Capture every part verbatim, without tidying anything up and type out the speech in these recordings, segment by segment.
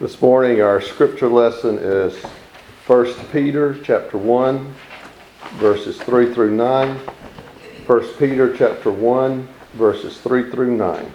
This morning our scripture lesson is First Peter chapter one, verses three through nine. First Peter chapter one, verses three through nine.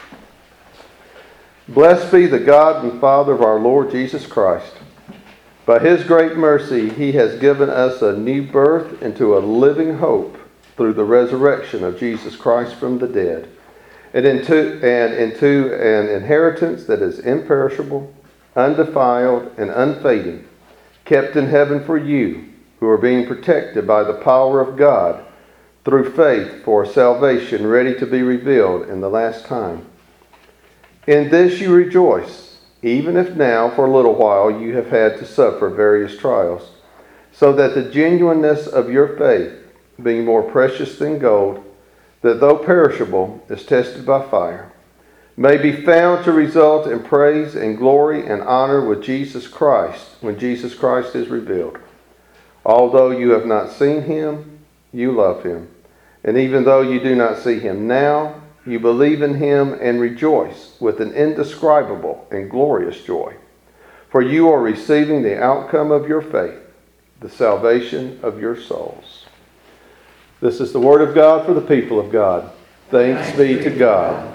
Blessed be the God and Father of our Lord Jesus Christ. By His great mercy He has given us a new birth into a living hope through the resurrection of Jesus Christ from the dead, and into, and into an inheritance that is imperishable, undefiled, and unfading, kept in heaven for you, who are being protected by the power of God through faith for salvation ready to be revealed in the last time. In this you rejoice, even if now for a little while you have had to suffer various trials, so that the genuineness of your faith, being more precious than gold, that though perishable is tested by fire, may be found to result in praise and glory and honor with Jesus Christ when Jesus Christ is revealed. Although you have not seen Him, you love Him. And even though you do not see Him now, you believe in Him and rejoice with an indescribable and glorious joy. For you are receiving the outcome of your faith, the salvation of your souls. This is the word of God for the people of God. Thanks be to God.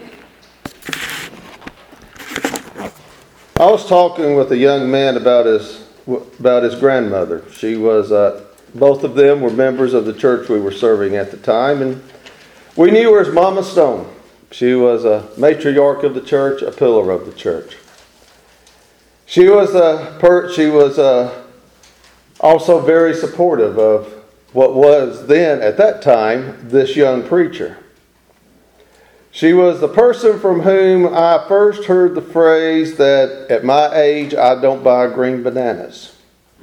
I was talking with a young man about his about his grandmother. She was, uh, both of them were members of the church we were serving at the time, and we knew her as Mama Stone. She was a matriarch of the church, a pillar of the church. She was a per, she was uh, also very supportive of what was then, at that time, this young preacher. She was the person from whom I first heard the phrase that at my age I don't buy green bananas.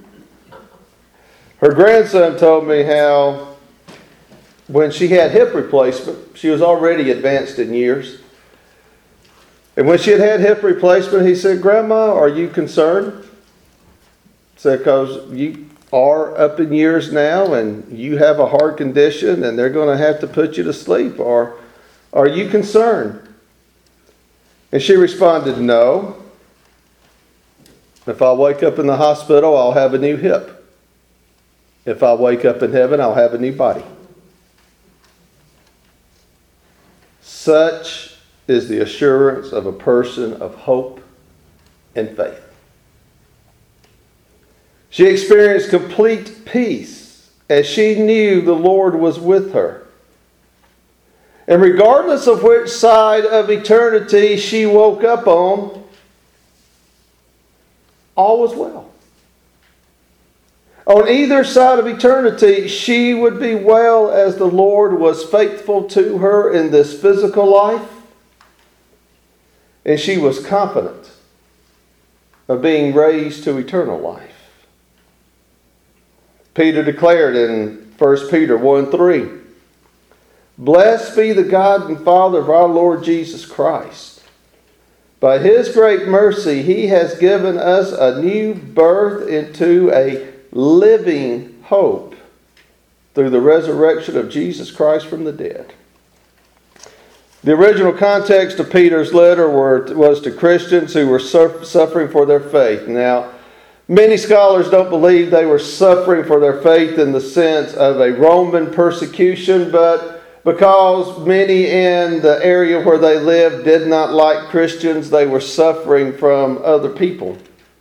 Her grandson told me how when she had hip replacement, she was already advanced in years. And when she had had hip replacement, he said, "Grandma, are you concerned?" I said, "Because you are up in years now and you have a heart condition and they're going to have to put you to sleep. Or are you concerned?" And she responded, "No. If I wake up in the hospital, I'll have a new hip. If I wake up in heaven, I'll have a new body." Such is the assurance of a person of hope and faith. She experienced complete peace as she knew the Lord was with her. And regardless of which side of eternity she woke up on, all was well. On either side of eternity, she would be well as the Lord was faithful to her in this physical life. And she was confident of being raised to eternal life. Peter declared in First Peter one three, "Blessed be the God and Father of our Lord Jesus Christ. By His great mercy, He has given us a new birth into a living hope through the resurrection of Jesus Christ from the dead." The original context of Peter's letter were, was to Christians who were suffering for their faith. Now, many scholars don't believe they were suffering for their faith in the sense of a Roman persecution, but because many in the area where they lived did not like Christians, they were suffering from other people.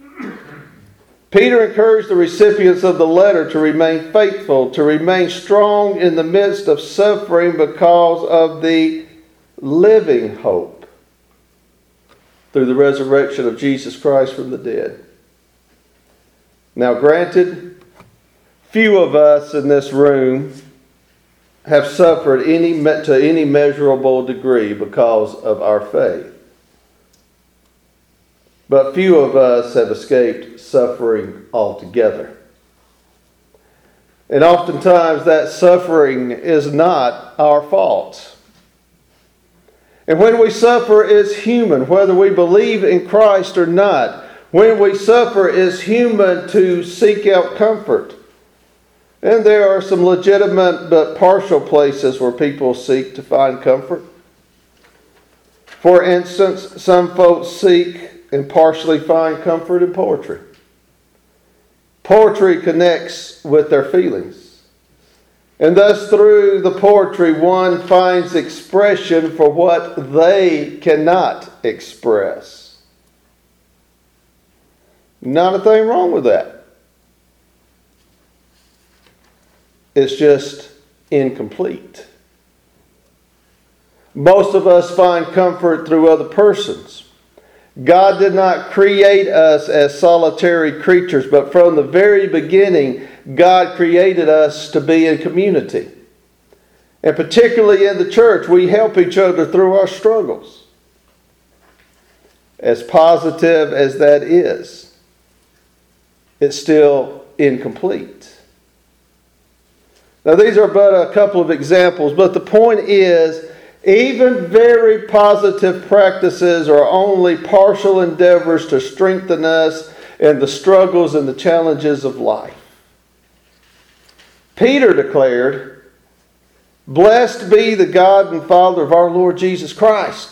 Peter encouraged the recipients of the letter to remain faithful, to remain strong in the midst of suffering because of the living hope through the resurrection of Jesus Christ from the dead. Now, granted, few of us in this room have suffered any to any measurable degree because of our faith. But few of us have escaped suffering altogether. And oftentimes that suffering is not our fault. And when we suffer as human, whether we believe in Christ or not, when we suffer as human to seek out comfort. And there are some legitimate but partial places where people seek to find comfort. For instance, some folks seek and partially find comfort in poetry. Poetry connects with their feelings. And thus through the poetry, one finds expression for what they cannot express. Not a thing wrong with that. It's just incomplete. Most of us find comfort through other persons. God did not create us as solitary creatures, but from the very beginning, God created us to be in community. And particularly in the church, we help each other through our struggles. As positive as that is, it's still incomplete. Now, these are but a couple of examples, but the point is, even very positive practices are only partial endeavors to strengthen us in the struggles and the challenges of life. Peter declared, "Blessed be the God and Father of our Lord Jesus Christ.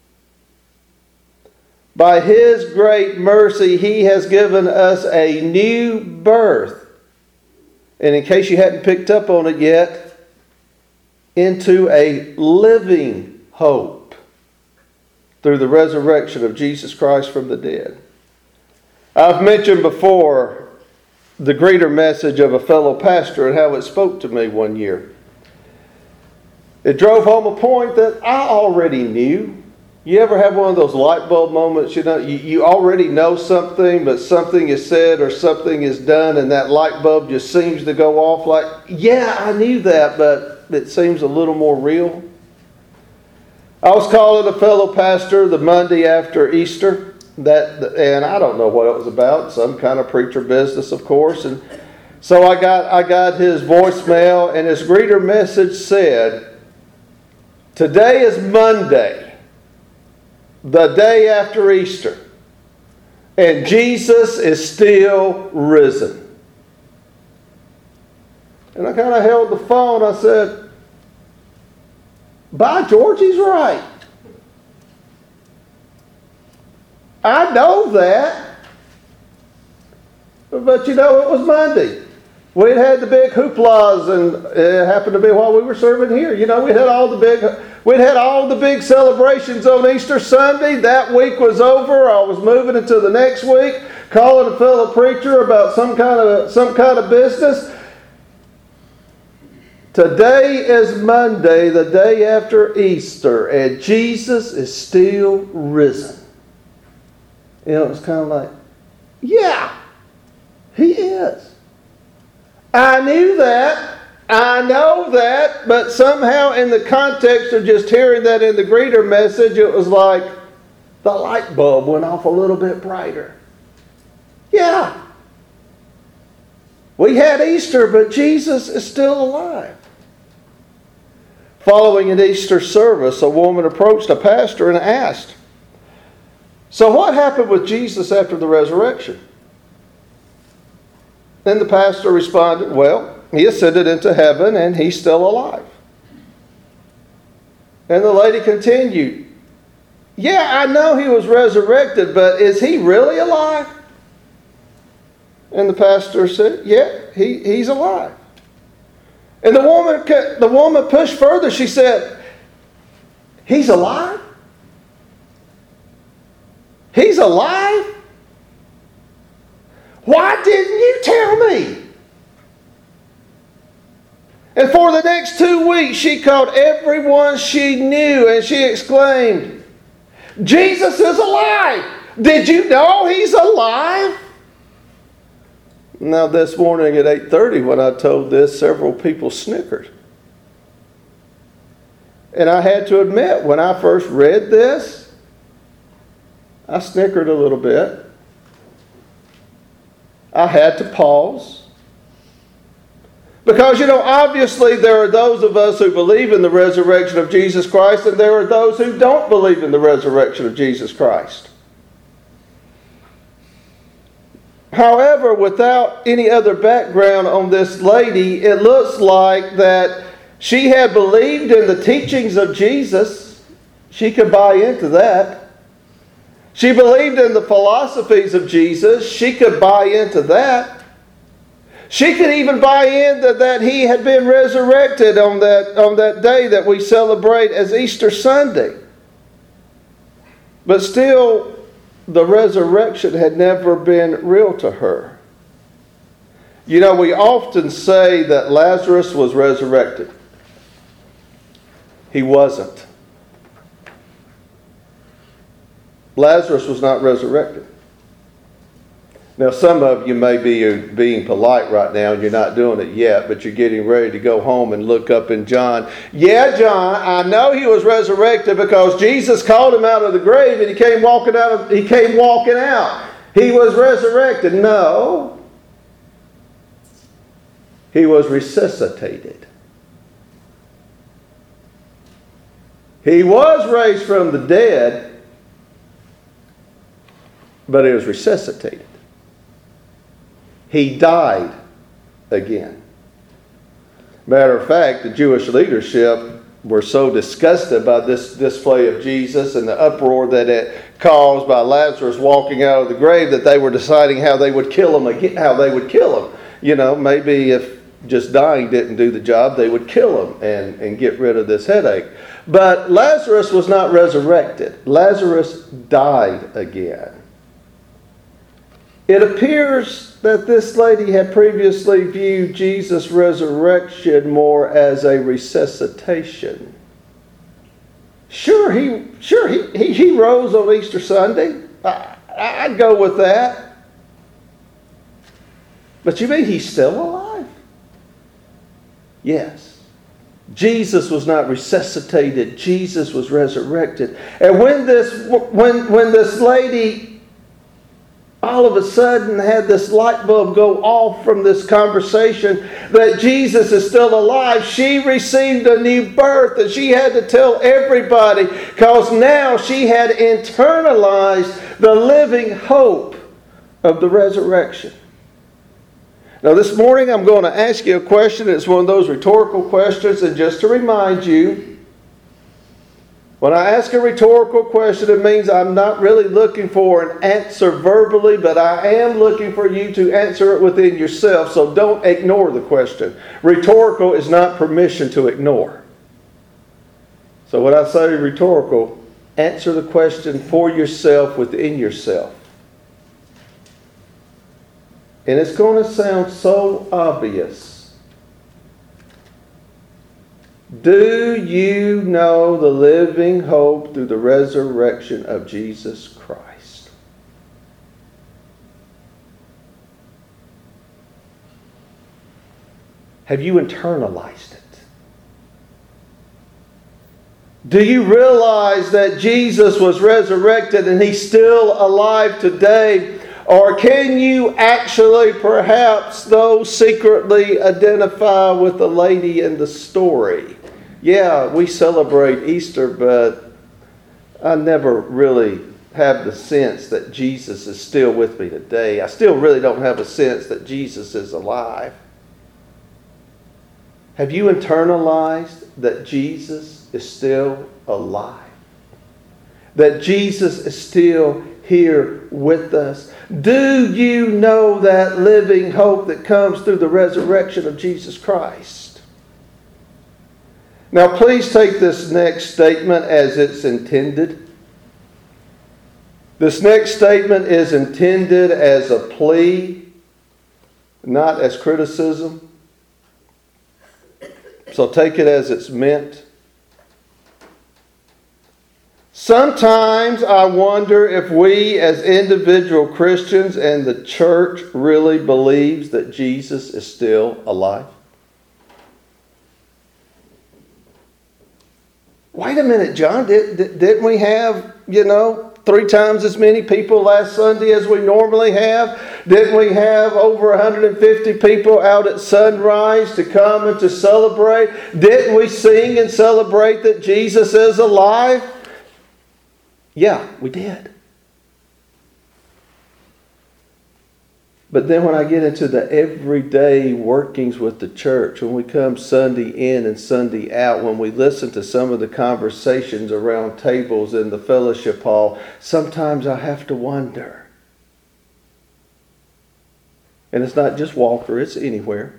By His great mercy, He has given us a new birth." And in case you hadn't picked up on it yet, into a living hope through the resurrection of Jesus Christ from the dead. I've mentioned before the greeter message of a fellow pastor and how it spoke to me one year. It drove home a point that I already knew. You ever have one of those light bulb moments? You know, you, you already know something, but something is said or something is done, and that light bulb just seems to go off like, yeah, I knew that, but it seems a little more real. I was calling a fellow pastor the Monday after Easter, that, and I don't know what it was about, some kind of preacher business, of course. And so I got I got his voicemail, and his greeter message said, "Today is Monday, the day after Easter, and Jesus is still risen." And I kind of held the phone. I said, "By George, he's right. I know that." But you know, it was Monday. We'd had the big hooplas, and it happened to be while we were serving here. You know, we had all the big, we'd had all the big celebrations on Easter Sunday. That week was over. I was moving into the next week, calling a fellow preacher about some kind of some kind of business. Today is Monday, the day after Easter, and Jesus is still risen. You know, it was kind of like, yeah, He is. I knew that. I know that. But somehow in the context of just hearing that in the greeter message, it was like the light bulb went off a little bit brighter. Yeah. We had Easter, but Jesus is still alive. Following an Easter service, a woman approached a pastor and asked, "So what happened with Jesus after the resurrection?" Then the pastor responded, "Well, He ascended into heaven and He's still alive." And the lady continued, "Yeah, I know He was resurrected, but is He really alive?" And the pastor said, "Yeah, he, He's alive." And the woman, the woman pushed further. She said, "He's alive? He's alive? Why didn't you tell me?" And for the next two weeks, she called everyone she knew and she exclaimed, "Jesus is alive! Did you know He's alive?" Now this morning at eight thirty when I told this, several people snickered. And I had to admit, when I first read this, I snickered a little bit. I had to pause. Because, you know, obviously there are those of us who believe in the resurrection of Jesus Christ, and there are those who don't believe in the resurrection of Jesus Christ. However, without any other background on this lady, it looks like that she had believed in the teachings of Jesus. She could buy into that. She believed in the philosophies of Jesus. She could buy into that. She could even buy into that he had been resurrected on that, on that day that we celebrate as Easter Sunday. But still, the resurrection had never been real to her. You know, we often say that Lazarus was resurrected. He wasn't. Lazarus was not resurrected. Now, some of you may be being polite right now and you're not doing it yet, but you're getting ready to go home and look up in John. Yeah, John, I know he was resurrected because Jesus called him out of the grave and he came walking out. Of, he came walking out. He was resurrected. No. He was resuscitated. He was raised from the dead, but he was resuscitated. He died again. Matter of fact, the Jewish leadership were so disgusted by this display of Jesus and the uproar that it caused by Lazarus walking out of the grave that they were deciding how they would kill him again, how they would kill him. You know, maybe if just dying didn't do the job, they would kill him and, and get rid of this headache. But Lazarus was not resurrected. Lazarus died again. It appears that this lady had previously viewed Jesus' resurrection more as a resuscitation. Sure, he sure he, he, he rose on Easter Sunday. I, I'd go with that. But you mean he's still alive? Yes. Jesus was not resuscitated. Jesus was resurrected. And when this when when this lady all of a sudden had this light bulb go off from this conversation that Jesus is still alive, she received a new birth and she had to tell everybody because now she had internalized the living hope of the resurrection. Now this morning I'm going to ask you a question. It's one of those rhetorical questions, and just to remind you, when I ask a rhetorical question, it means I'm not really looking for an answer verbally, but I am looking for you to answer it within yourself, so don't ignore the question. Rhetorical is not permission to ignore. So when I say rhetorical, answer the question for yourself within yourself. And it's going to sound so obvious. Do you know the living hope through the resurrection of Jesus Christ? Have you internalized it? Do you realize that Jesus was resurrected and he's still alive today? Or can you actually perhaps, though, secretly identify with the lady in the story? Yeah, we celebrate Easter, but I never really have the sense that Jesus is still with me today. I still really don't have a sense that Jesus is alive. Have you internalized that Jesus is still alive? That Jesus is still here with us? Do you know that living hope that comes through the resurrection of Jesus Christ? Now, please take this next statement as it's intended. This next statement is intended as a plea, not as criticism. So take it as it's meant. Sometimes I wonder if we as individual Christians and the church really believes that Jesus is still alive. Wait a minute, John, did, did, didn't we have, you know, three times as many people last Sunday as we normally have? Didn't we have over one hundred fifty people out at sunrise to come and to celebrate? Didn't we sing and celebrate that Jesus is alive? Yeah, we did. But then when I get into the everyday workings with the church, when we come Sunday in and Sunday out, when we listen to some of the conversations around tables in the fellowship hall, sometimes I have to wonder. And it's not just Walker, it's anywhere.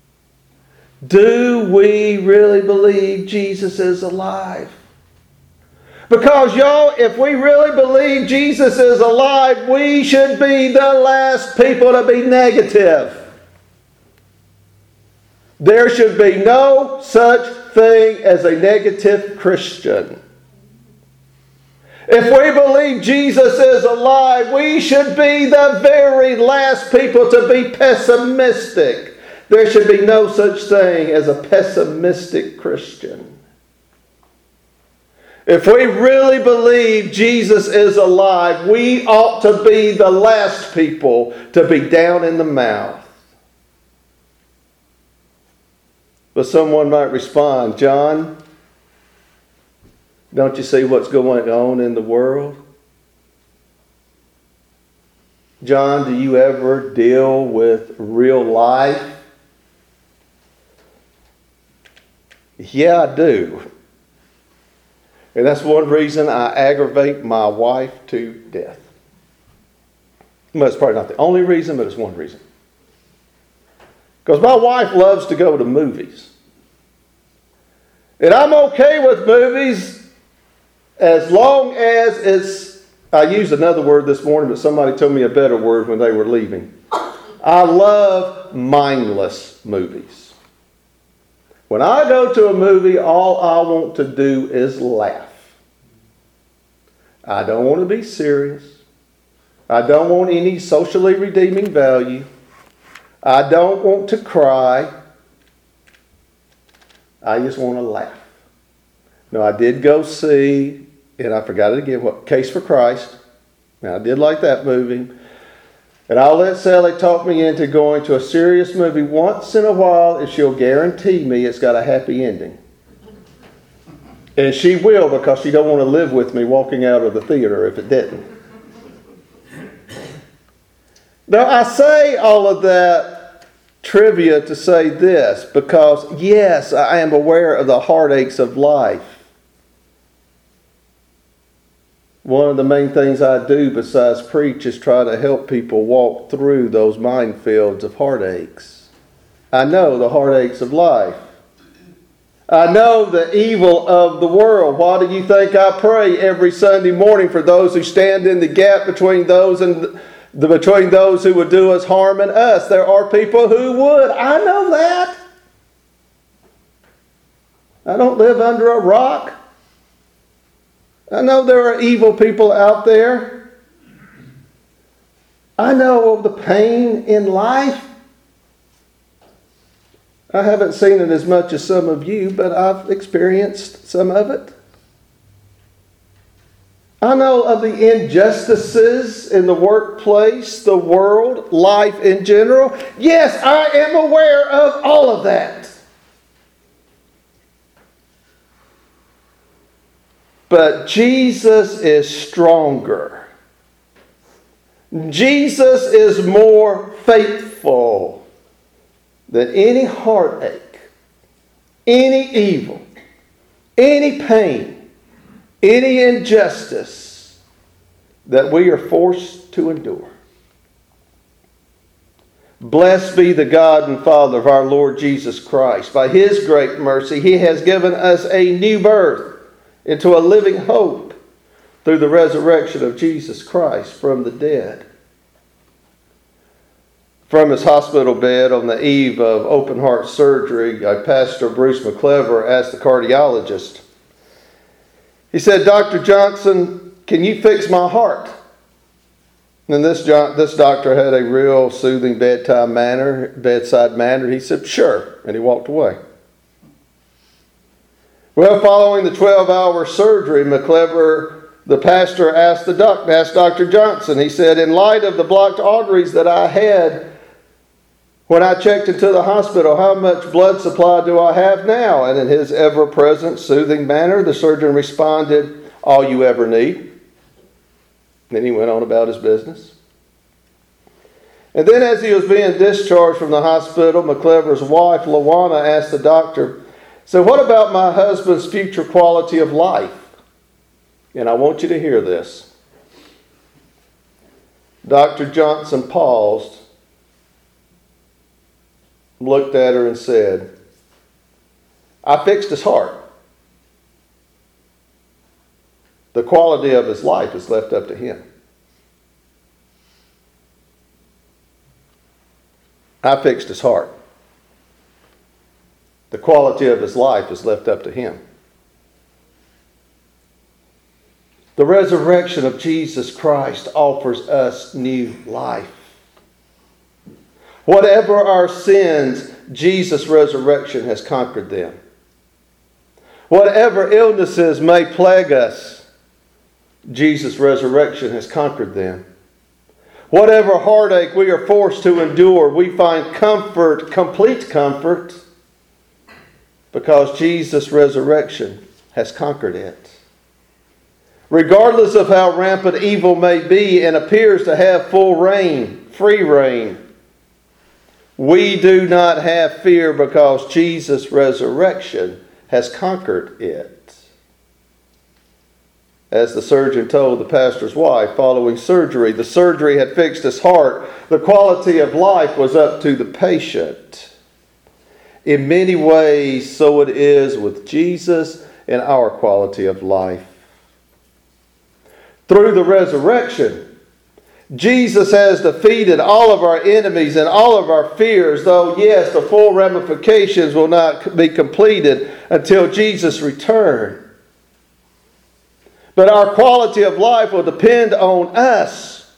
Do we really believe Jesus is alive? Because, y'all, if we really believe Jesus is alive, we should be the last people to be negative. There should be no such thing as a negative Christian. If we believe Jesus is alive, we should be the very last people to be pessimistic. There should be no such thing as a pessimistic Christian. If we really believe Jesus is alive, we ought to be the last people to be down in the mouth. But someone might respond, John, don't you see what's going on in the world? John, do you ever deal with real life? Yeah, I do. And that's one reason I aggravate my wife to death. Well, it's probably not the only reason, but it's one reason. Because my wife loves to go to movies. And I'm okay with movies as long as it's, I used another word this morning, but somebody told me a better word when they were leaving. I love mindless movies. When I go to a movie, all I want to do is laugh. I don't want to be serious. I don't want any socially redeeming value. I don't want to cry. I just want to laugh. Now, I did go see, and I forgot it again, what, Case for Christ. Now, I did like that movie. And I'll let Sally talk me into going to a serious movie once in a while if she'll guarantee me it's got a happy ending. And she will, because she don't want to live with me walking out of the theater if it didn't. Now, I say all of that trivia to say this, because yes, I am aware of the heartaches of life. One of the main things I do besides preach is try to help people walk through those minefields of heartaches. I know the heartaches of life. I know the evil of the world. Why do you think I pray every Sunday morning for those who stand in the gap between those and the, between those who would do us harm and us? There are people who would. I know that. I don't live under a rock. I know there are evil people out there. I know of the pain in life. I haven't seen it as much as some of you, but I've experienced some of it. I know of the injustices in the workplace, the world, life in general. Yes, I am aware of all of that. But Jesus is stronger. Jesus is more faithful than any heartache, any evil, any pain, any injustice that we are forced to endure. Blessed be the God and Father of our Lord Jesus Christ. By His great mercy, He has given us a new birth into a living hope through the resurrection of Jesus Christ from the dead. From his hospital bed on the eve of open heart surgery, Pastor Bruce McClever asked the cardiologist, he said, Doctor Johnson, can you fix my heart? And this, this doctor had a real soothing bedtime manner, bedside manner. He said, sure. And he walked away. Well, following the twelve-hour surgery, McClever, the pastor, asked the doc, asked Doctor Johnson, he said, in light of the blocked arteries that I had when I checked into the hospital, how much blood supply do I have now? And in his ever-present, soothing manner, the surgeon responded, all you ever need. Then he went on about his business. And then as he was being discharged from the hospital, McClever's wife, Lawana, asked the doctor, "So what about my husband's future quality of life?" And I want you to hear this. Doctor Johnson paused, looked at her and said, "I fixed his heart. The quality of his life is left up to him." I fixed his heart. The quality of his life is left up to him. The resurrection of Jesus Christ offers us new life. Whatever our sins, Jesus' resurrection has conquered them. Whatever illnesses may plague us, Jesus' resurrection has conquered them. Whatever heartache we are forced to endure, we find comfort, complete comfort, because Jesus' resurrection has conquered it. Regardless of how rampant evil may be and appears to have full reign, free reign, we do not have fear because Jesus' resurrection has conquered it. As the surgeon told the pastor's wife following surgery, the surgery had fixed his heart. The quality of life was up to the patient. In many ways, so it is with Jesus and our quality of life. Through the resurrection, Jesus has defeated all of our enemies and all of our fears, though, yes, the full ramifications will not be completed until Jesus returns. But our quality of life will depend on us.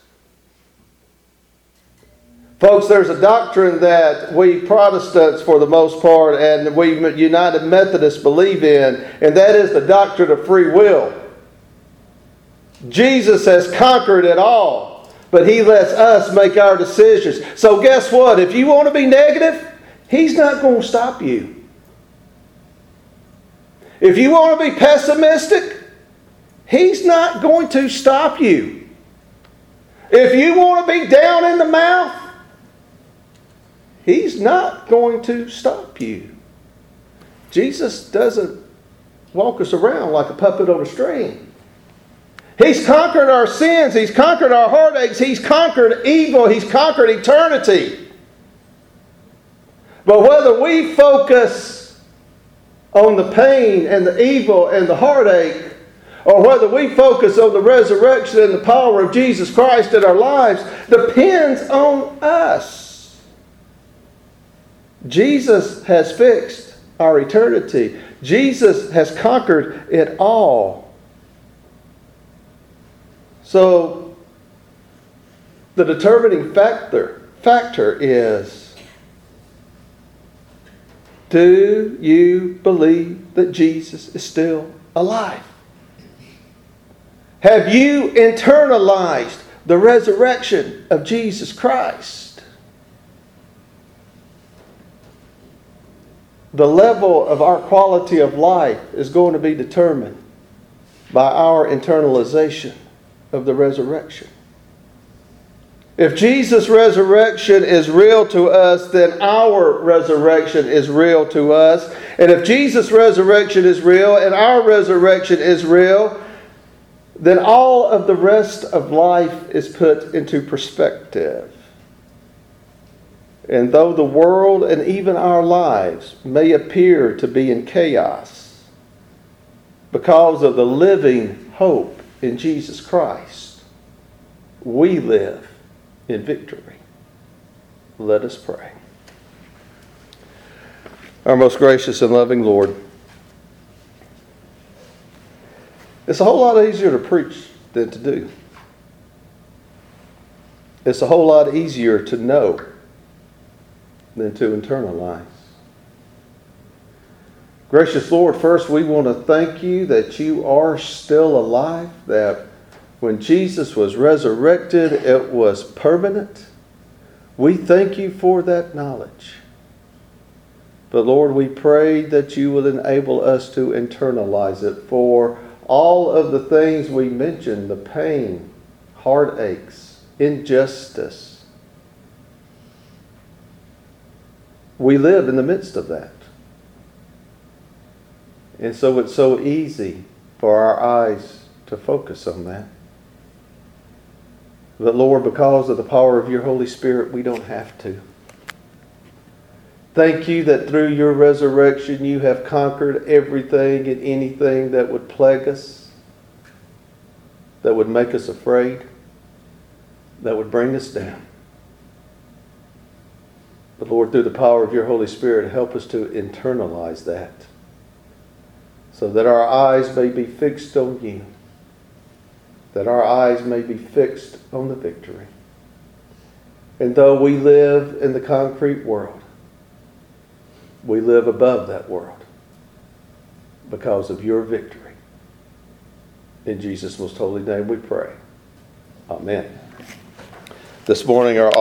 Folks, there's a doctrine that we Protestants, for the most part, and we United Methodists believe in, and that is the doctrine of free will. Jesus has conquered it all, but He lets us make our decisions. So guess what? If you want to be negative, He's not going to stop you. If you want to be pessimistic, He's not going to stop you. If you want to be down in the mouth, He's not going to stop you. Jesus doesn't walk us around like a puppet on a string. He's conquered our sins. He's conquered our heartaches. He's conquered evil. He's conquered eternity. But whether we focus on the pain and the evil and the heartache, or whether we focus on the resurrection and the power of Jesus Christ in our lives, depends on us. Jesus has fixed our eternity. Jesus has conquered it all. So, the determining factor, factor is, do you believe that Jesus is still alive? Have you internalized the resurrection of Jesus Christ? The level of our quality of life is going to be determined by our internalization of the resurrection. If Jesus' resurrection is real to us, then our resurrection is real to us. And if Jesus' resurrection is real and our resurrection is real, then all of the rest of life is put into perspective. And though the world and even our lives may appear to be in chaos, because of the living hope in Jesus Christ, we live in victory. Let us pray. Our most gracious and loving Lord, it's a whole lot easier to preach than to do. It's a whole lot easier to know than to internalize. Gracious Lord, first we want to thank you that you are still alive, that when Jesus was resurrected, it was permanent. We thank you for that knowledge. But Lord, we pray that you will enable us to internalize it, for all of the things we mentioned, the pain, heartaches, injustice, We live in the midst of that. And so it's so easy for our eyes to focus on that. But Lord, because of the power of your Holy Spirit, we don't have to. Thank you that through your resurrection you have conquered everything and anything that would plague us, that would make us afraid, that would bring us down. But Lord, through the power of your Holy Spirit, help us to internalize that so that our eyes may be fixed on you, that our eyes may be fixed on the victory. And though we live in the concrete world, we live above that world because of your victory. In Jesus' most holy name we pray. Amen. This morning our